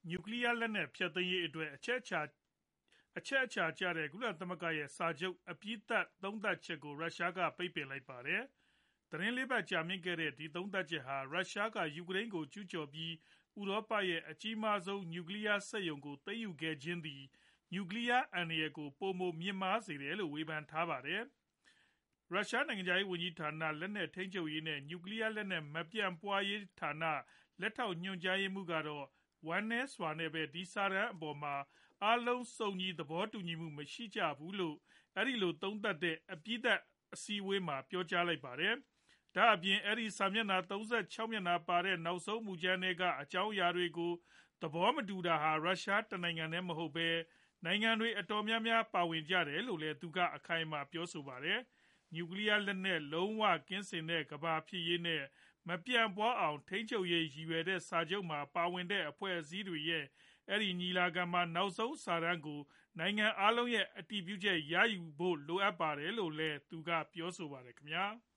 နျူကလ িয়ারလက်နက်ဖျက်သိမ်းရေးအတွက်အချက်အခြာကျတဲ့ကုလသမဂ္ဂရဲ့စာချုပ်အပြီးသတ်သုံးသပ်ချက်ကိုရုရှားကပိတ်ပင်လိုက်ပါတယ်။ သီတင်း 4 ပတ်ကြာမြင့်ခဲ့တဲ့ဒီသုံးသပ်ချက်ဟာရုရှားကယူကရိန်းကိုကျူးကျော်ပြီးဥရောပရဲ့အကြီးမားဆုံးနျူကလ িয়ারစက်ရုံကိုသိမ်းယူခဲ့ခြင်းသည်နျူကလ িয়ারအန္တရာယ်ကိုပိုမိုမြင့်မားစေတယ်လို့ဝေဖန်ထားပါတယ်။ ရုရှားနိုင်ငံခြားရေးဝန်ကြီးဌာန လက်နက်ထိန်းချုပ်ရေးနဲ့ နျူကလ িয়ারလက်နက်မပြန့်ပွားရေးဌာန လက်ထောက်ညွှန်ကြားရေးမှူးကတော့ ဝမ်းနည်းစွာနဲ့ပဲ ဒီစာတမ်းအပေါ်မှာအားလုံးစုံညီသဘောတူညီမှုမရှိကြဘူးလို့ အဲဒီလိုသုံးသပ်တဲ့အပြီးသတ်အစည်းအဝေးမှာပြောကြားလိုက်ပါတယ်။ ဒါအပြင် အဲဒီစာမျက်နှာ ၃၆ မျက်နှာပါတဲ့နောက်ဆုံးမူကြမ်းထဲကအကြောင်းအရာတွေကိုသဘောမတူတာဟာရုရှားတနိုင်ငံတည်းမဟုတ်ဘဲနိုင်ငံတွေအတော်များများပါဝင်ကြတယ်လို့လည်းသူကအခိုင်အမာပြောဆိုပါတယ်။ နျူကလ িয়ারလက်နက်လုံးဝကင်းစင်တဲ့ကမ္ဘာဖြစ်ရေးနဲ့မပြန့်ပွားအောင်ထိန်းချုပ်ရေးရည်ရွယ်တဲ့စာချုပ်မှာပါဝင်တဲ့အဖွဲ့အစည်းတွေရဲ့အဲဒီညီလာခံမှာနောက်ဆုံးစာတမ်းကိုနိုင်ငံအားလုံးရဲ့အတည်ပြုချက်ရယူဖို့လိုအပ်ပါတယ်လို့လည်းသူကပြောဆိုပါတယ်ခင်ဗျာ။